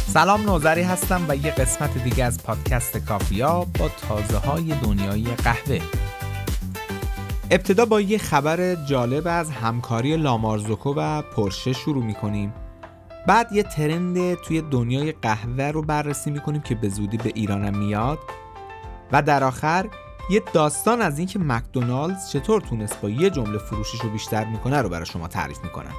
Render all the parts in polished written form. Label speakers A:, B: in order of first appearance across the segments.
A: سلام، نوذری هستم و یه قسمت دیگه از پادکست کافیا با تازه های دنیای قهوه. ابتدا با یه خبر جالب از همکاری لامارزوکو و پورشه شروع میکنیم. بعد یه ترند توی دنیای قهوه رو بررسی میکنیم که به زودی به ایرانم میاد. و در آخر یه داستان از این که مکدونالدز چطور تونست با یه جمله فروشش رو بیشتر میکنه رو برای شما تعریف میکنم.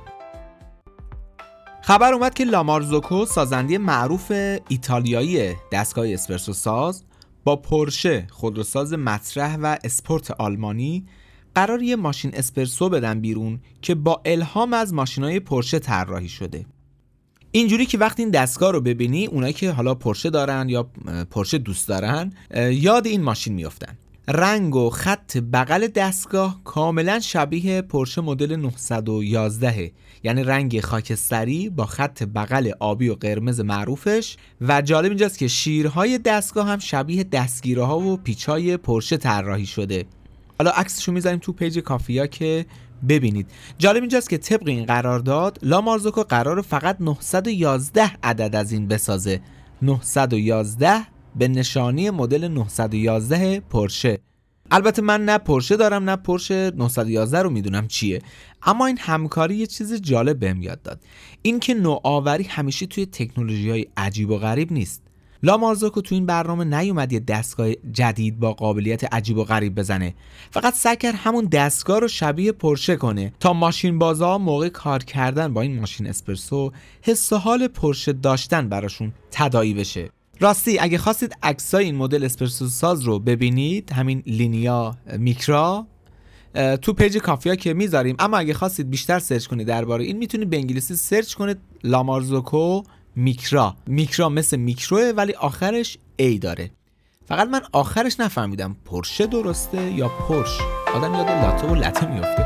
A: خبر اومد که لامارزوکو، سازنده معروف ایتالیایی دستگاه اسپرسو ساز، با پورشه، خودروساز مطرح و اسپورت آلمانی، قرار یه ماشین اسپرسو بدن بیرون که با الهام از ماشینای پورشه طراحی شده. اینجوری که وقتی این دستگاه رو ببینی، اونایی که حالا پورشه دارن یا پورشه دوست دارن یاد این ماشین میافتن. رنگ و خط بغل دستگاه کاملا شبیه پورشه مدل 911، یعنی رنگ خاکستری با خط بغل آبی و قرمز معروفش. و جالب اینجاست که شیرهای دستگاه هم شبیه دستگیره ها و پیچای پورشه طراحی شده. حالا عکسشو میذاریم تو پیج کافیا که ببینید. جالب اینجاست که طبق این قرارداد لامارزوکو قراره فقط 911 عدد از این بسازه. 911 به نشانی مدل 911 پورشه. البته من نه پورشه دارم نه پورشه 911 رو میدونم چیه، اما این همکاری یه چیز جالب بهم یاد داد. این که نوآوری همیشه توی تکنولوژی‌های عجیب و غریب نیست. لامارزوکو تو این برنامه نیومد یه دستگاه جدید با قابلیت عجیب و غریب بزنه، فقط سعی کرد همون دستگاه رو شبیه پورشه کنه تا ماشین بازا موقع کار کردن با این ماشین اسپرسو حس و حال پورشه داشتن براشون تداعی بشه. راستی اگه خواستید عکسای این مدل اسپرسو ساز رو ببینید، همین لینیا میکرا، تو پیج کافیا که میذاریم، اما اگه خواستید بیشتر سرچ کنید درباره این، میتونید به انگلیسی سرچ کنید لامارزوکو میکرا. میکرا مثل میکروه ولی آخرش ای داره. فقط من آخرش نفهمیدم پورشه درسته یا پورش. آدم یاد لاته و لته میفته.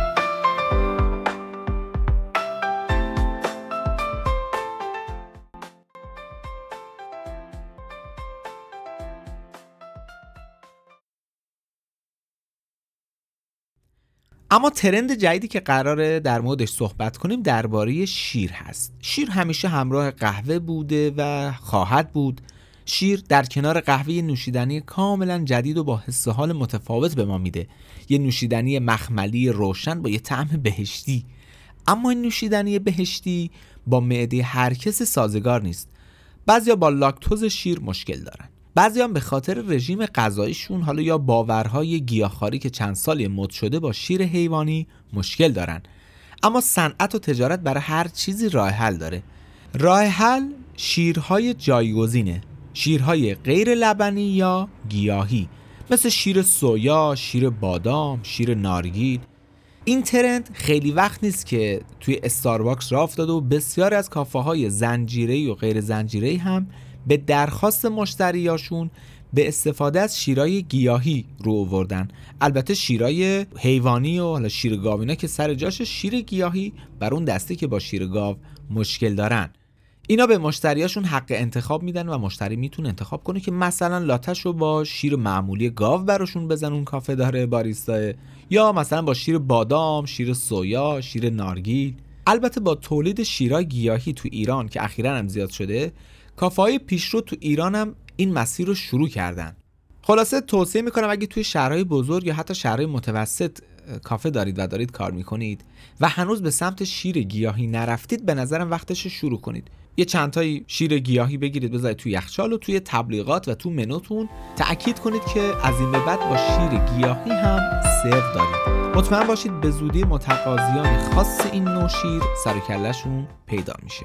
A: اما ترند جدیدی که قراره در موردش صحبت کنیم درباره شیر هست. شیر همیشه همراه قهوه بوده و خواهد بود. شیر در کنار قهوه یه نوشیدنی کاملا جدید و با حس و حال متفاوت به ما میده. یه نوشیدنی مخملی روشن با یه طعم بهشتی. اما این نوشیدنی بهشتی با معده هر کس سازگار نیست. بعضیا با لاکتوز شیر مشکل دارن. بعضی هم به خاطر رژیم غذاییشون، حالا یا باورهای گیاهخواری که چند سالی مد شده، با شیر حیوانی مشکل دارن. اما صنعت و تجارت برای هر چیزی راه حل داره. راه حل شیرهای جایگزینه، شیرهای غیر لبنی یا گیاهی، مثل شیر سویا، شیر بادام، شیر نارگیل. این ترند خیلی وقت نیست که توی استارباکس راه افتاده و بسیاری از کافه‌های زنجیره‌ای و غیر زنجیره‌ای هم به درخواست مشتریاشون به استفاده از شیرای گیاهی رو آوردن. البته شیرای حیوانی و حالا شیر گاوینا که سر جاش، شیر گیاهی بر اون دسته که با شیر گاو مشکل دارن. اینا به مشتریاشون حق انتخاب میدن و مشتری میتونه انتخاب کنه که مثلا لاته‌شو با شیر معمولی گاو براشون بزن، اون کافه داره باریستا، یا مثلا با شیر بادام، شیر سویا، شیر نارگیل. البته با تولید شیرای گیاهی تو ایران که اخیراً هم زیاد شده، کافه‌های پیشرو تو ایران هم این مسیر رو شروع کردن. خلاصه توصیه میکنم اگه توی شهرهای بزرگ یا حتی شهرهای متوسط کافه دارید و دارید کار میکنید و هنوز به سمت شیر گیاهی نرفتید، به نظرم وقتش شروع کنید. یه چند تای شیر گیاهی بگیرید بذارید توی یخچال و توی تبلیغات و تو منوتون تأکید کنید که از این به بعد با شیر گیاهی هم سرو دارید. مطمئن باشید به زودی متقاضیان خاص این نوع شیر سر و کله‌شون پیدا میشه.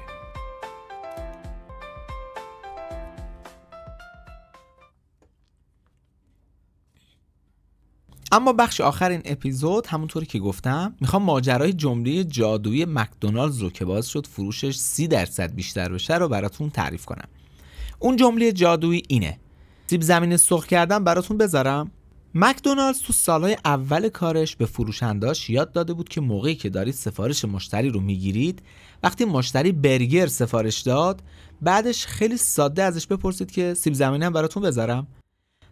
A: اما بخش آخر این اپیزود، همونطوری که گفتم، میخوام ماجرای جمله جادویی مکدونالدز رو که باعث شد فروشش 30% بیشتر بشه رو براتون تعریف کنم. اون جمله جادویی اینه: سیب زمینی سرخ کردم براتون بذارم. مکدونالدز تو سالهای اول کارش به فروشنداش یاد داده بود که موقعی که دارید سفارش مشتری رو میگیرید، وقتی مشتری برگر سفارش داد، بعدش خیلی ساده ازش بپرسید که سیب زمینی هم براتون بذارم.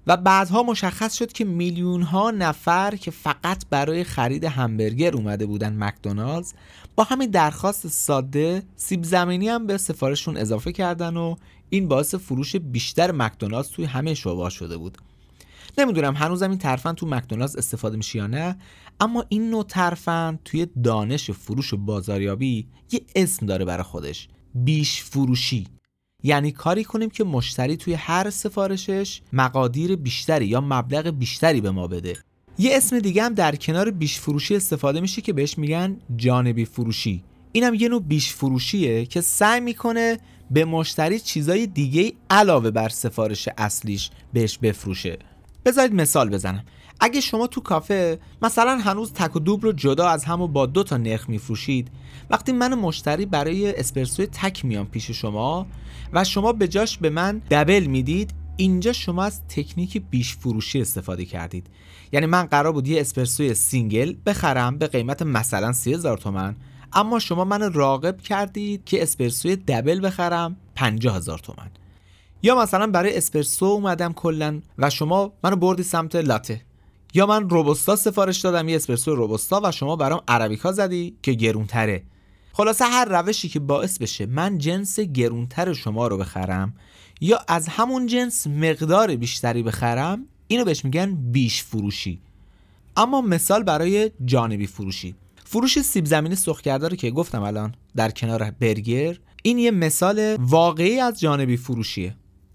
A: و بعدها مشخص شد که میلیون ها نفر که فقط برای خرید همبرگر اومده بودن مکدونالدز با همین درخواست ساده سیب زمینی هم به سفارششون اضافه کردن و این باعث فروش بیشتر مکدونالدز توی همه شعبه‌ها شده بود. نمیدونم هنوزم این ترفند تو مکدونالدز استفاده میشه یا نه، اما این نوع ترفند توی دانش فروش و بازاریابی یه اسم داره برای خودش، بیش فروشی. یعنی کاری کنیم که مشتری توی هر سفارشش مقادیر بیشتری یا مبلغ بیشتری به ما بده. یه اسم دیگه هم در کنار بیش فروشی استفاده میشه که بهش میگن جانبی فروشی. اینم یه نوع بیش فروشیه که سعی میکنه به مشتری چیزای دیگه علاوه بر سفارش اصلیش بهش بفروشه. بذارید مثال بزنم. اگه شما تو کافه مثلا هنوز تک و دوبل رو جدا از هم و با 2 تا نرخ میفروشید، وقتی من مشتری برای اسپرسوی تک میام پیش شما و شما به جاش به من دبل میدید، اینجا شما از تکنیک بیش فروشی استفاده کردید. یعنی من قرار بود یه اسپرسوی سینگل بخرم به قیمت مثلا 30,000 تومان، اما شما من راغب کردید که اسپرسوی دبل بخرم 50,000 تومان. یا مثلا برای اسپرسو اومدم کلن و شما منو بردی سمت لاته. یا من روبوستا سفارش دادم، یه اسپرسو روبوستا، و شما برام عربیکا زدی که گرونتره. خلاصه هر روشی که باعث بشه من جنس گرونتر شما رو بخرم یا از همون جنس مقدار بیشتری بخرم، اینو بهش میگن بیش فروشی. اما مثال برای جانبی فروشی، فروش سیب زمینی سرخ کرده رو که گفتم الان در کنار برگر، این یه مثال واقعی از جانبی فروشیه.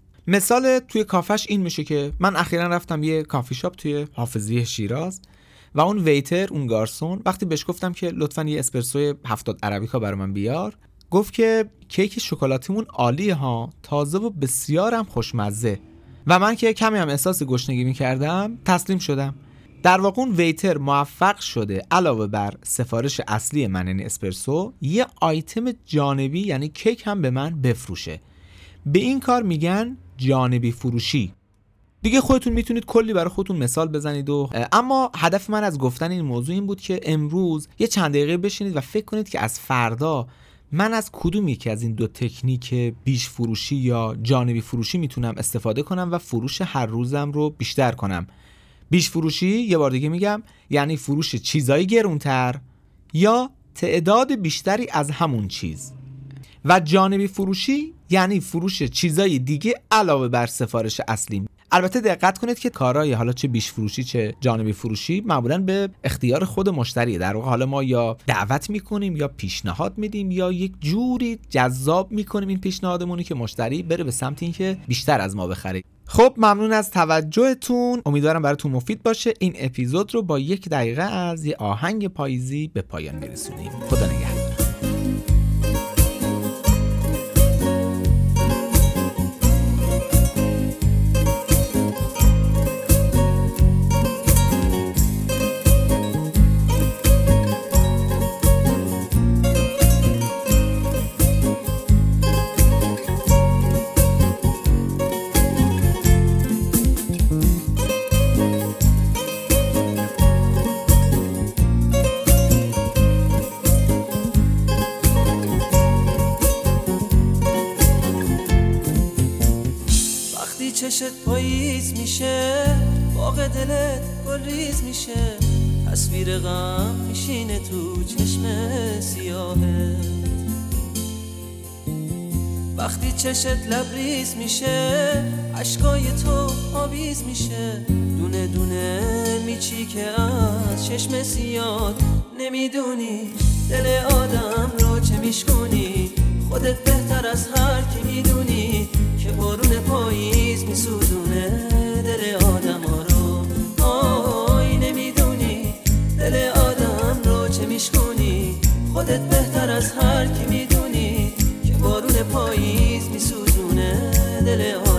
A: مثال توی کافش این میشه که من اخیراً رفتم یه کافی شاپ توی حافظیه شیراز و اون ویتر، اون گارسون، وقتی بهش گفتم که لطفاً یه اسپرسوی 70 عربیکا برای من بیار، گفت که کیک شکلاتیمون عالیه ها، تازه و بسیارم خوشمزه. و من که کمی هم احساس گشنگی میکردم تسلیم شدم. در واقع اون ویتر موفق شده علاوه بر سفارش اصلی من یعنی اسپرسو، یه آیتم جانبی یعنی کیک هم به من بفروشه. به این کار میگن جانبی فروشی. دیگه خودتون میتونید کلی برای خودتون مثال بزنید اما هدف من از گفتن این موضوع این بود که امروز یه چند دقیقه بشینید و فکر کنید که از فردا من از کدوم یکی از این 2 تکنیک بیش فروشی یا جانبی فروشی میتونم استفاده کنم و فروش هر روزم رو بیشتر کنم. بیش فروشی، یه بار دیگه میگم، یعنی فروش چیزای گرونتر یا تعداد بیشتری از همون چیز. و جانبی فروشی یعنی فروش چیزای دیگه علاوه بر سفارش اصلی. البته دقت کنید که کارهای حالا چه بیش فروشی چه جانبی فروشی معمولاً به اختیار خود مشتریه. در واقع حالا ما یا دعوت میکنیم یا پیشنهاد میدیم یا یک جوری جذاب میکنیم این پیشنهادمونی که مشتری بره به سمت اینکه بیشتر از ما بخره. خب ممنون از توجهتون، امیدوارم براتون مفید باشه. این اپیزود رو با 1 دقیقه از یه آهنگ پاییزی به پایان میرسونیم. خدا نگهدار.
B: چشت پاییز میشه، باغ دلت گلریز میشه، تصویر غم میشینه تو چشم سیاهت. وقتی چشت لبریز میشه، اشکای تو آویز میشه، دونه دونه میچی که از چشم سیاه. نمیدونی دل آدم رو چه میشکنی، خودت بهتر از هر کی میدونی که بارون پاییز میسوزونه دل آدم ها رو. آی نمیدونی دل آدم رو چه میشکنی، خودت بهتر از هر کی میدونی که بارون پاییز میسوزونه دل آدم.